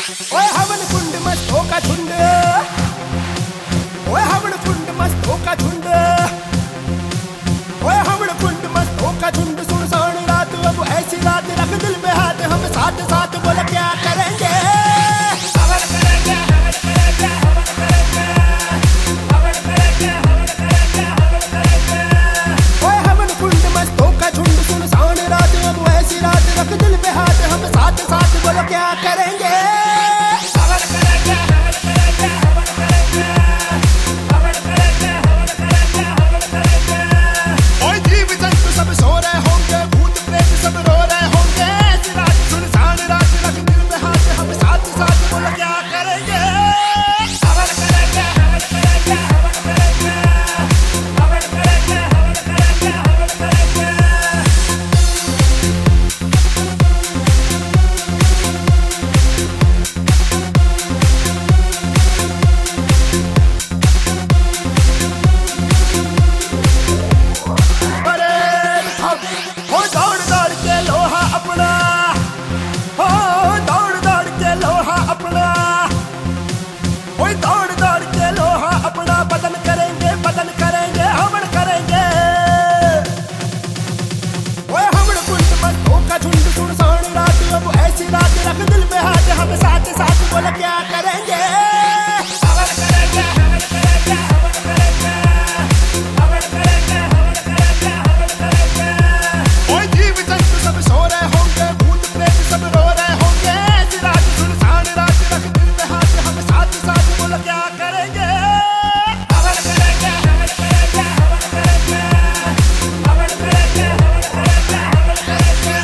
ओए हवन कुंड मस्तों का झुंड, ओए हवन कुंड मस्तों का झुंड, ओए हवन कुंड मस्तों का झुंड। सुनसान रात अब ऐसी रात, रख दिल में हाथ, हम साथ साथ बोल क्या करेंगे। हवन करेंगे, हवन करेंगे, हवन करेंगे, हवन करेंगे, हवन करेंगे, हवन करेंगे। ओए हवन कुंड मस्तों का झुंड। सुनसान रात अब ऐसी रात, रख दिल में हाथ, हम साथ साथ बोल क्या करेंगे। रख दिल में हाथ, हम साथ साथ बोल क्या करेंगे। हवन करेंगे, हवन करेंगे, हवन करेंगे, हवन करेंगे, हवन करेंगे, हवन करेंगे। ओए जीव जंतु सब सो रहे होंगे, भूत प्रेत सब रो रहे होंगे। ऐसी रात सुनसान रात, रख दिल में हाथ, हम साथ साथ बोल क्या करेंगे। हवन करेंगे, हवन करेंगे, हवन करेंगे, हवन करेंगे, हवन करेंगे, हवन करेंगे।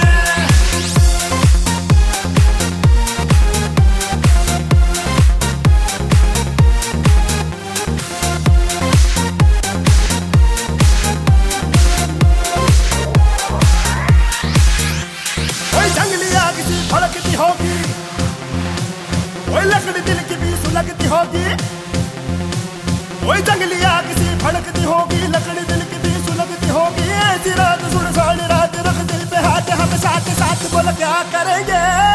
जंगली आग सी भड़कती होगी, ओए लकड़ी दिल की भी सुलगती होगी। ओए जंगली आग सी भड़कती होगी, लकड़ी दिल की भी सुलगती होगी। ऐसी रात सुनसान रात, रख दिल पे हाथ, हम साथ साथ बोल क्या करेंगे।